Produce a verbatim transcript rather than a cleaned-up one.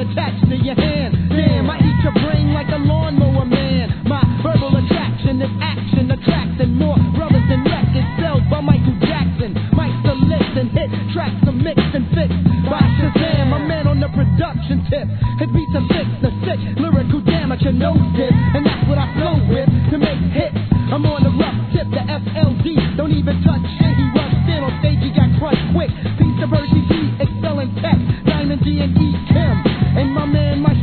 attached to your hand. Damn, I eat your brain like a lawnmower man. My verbal attraction is action attracting more brothers than records sold by Michael Jackson. Mike's the listen, hit tracks are mixed and fixed by Shazam. A man on the production tip. It beats a six, the sick lyrical damage your nose dip, and that's what I flow with to make hits. I'm on the rough tip, the F L D. Don't even touch shit. He rushed in on stage, he got crushed quick. Piece of Percy G, excelling tech, Diamond D and E Kim, and my man, my